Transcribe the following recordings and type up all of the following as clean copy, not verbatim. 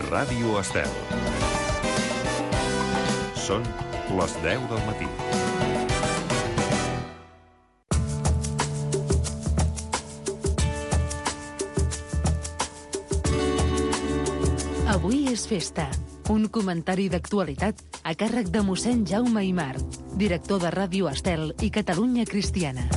Ràdio Estel. Són les 10 del matí. Avui és festa. Un comentari d'actualitat a càrrec de mossèn Jaume Aymar, director de Ràdio Estel i Catalunya Cristiana.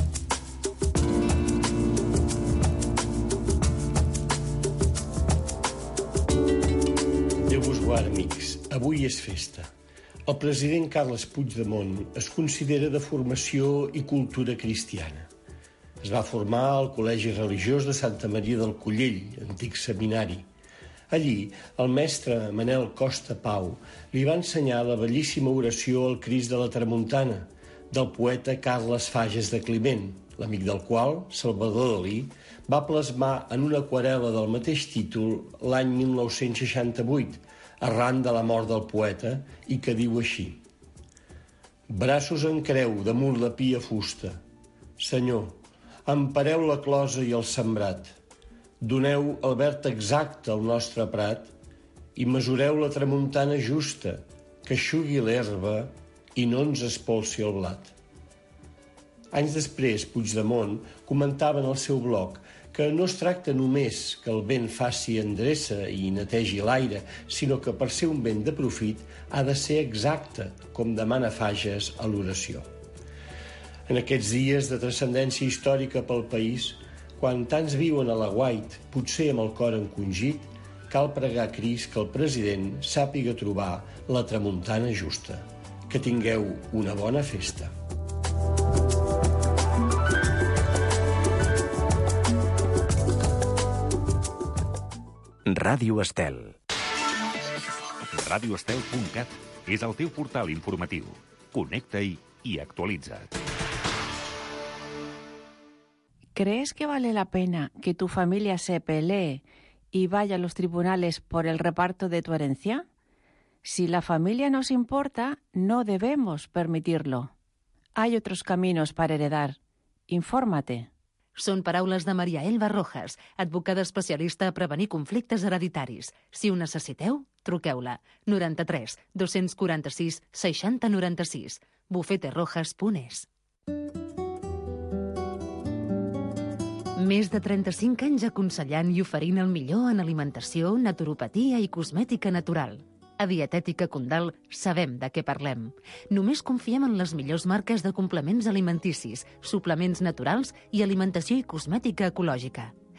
Déu vos guard, amics. Avui és festa. El president Carles Puigdemont es considera de formació i cultura cristiana. Es va formar al Col·legi Religiós de Santa Maria del Collell, antic seminari. Allí, el mestre Manel Costa Pau li va ensenyar la bellíssima oració al Crist de la Tramuntana, del poeta Carles Fages de Climent, l'amic del qual, Salvador Dalí, va plasmar en una aquarel·la del mateix títol l'any 1968, arran de la mort del poeta, i que diu així: braços en creu damunt la pia fusta. Senyor, empareu la closa i el sembrat. Doneu el verd exacte al nostre prat i mesureu la tramuntana justa, que eixugui l'herba i no ens espolsi el blat. Anys després, Puigdemont comentava en el seu blog que no es tracta només que el vent faci endreça i netegi l'aire, sinó que per ser un vent de profit ha de ser exacte, com demana Fages a l'oració. En aquests dies de transcendència històrica pel país, quan tants viuen a l'aguait, potser amb el cor encongit, cal pregar a Crist que el president sàpiga trobar la tramuntana justa. Que tingueu una bona festa. Ràdio Estel. RadioEstel.cat és el teu portal informatiu. Connecta-hi i actualitza't. ¿Crees que vale la pena que tu familia se pelee y vaya a los tribunales por el reparto de tu herencia? Si la familia nos importa, no debemos permitirlo. Hay otros caminos para heredar. Infórmate. Són paraules de Maria Elba Rojas, advocada especialista a prevenir conflictes hereditaris. Si ho necessiteu, truqueu-la. 93 246 60 96. bufeterojas.es. Més de 35 anys aconsellant i oferint el millor en alimentació, naturopatia i cosmètica natural. A Dietètica Condal sabem de què parlem. Només confiem en les millors marques de complements alimenticis, suplements naturals i alimentació i cosmètica ecològica.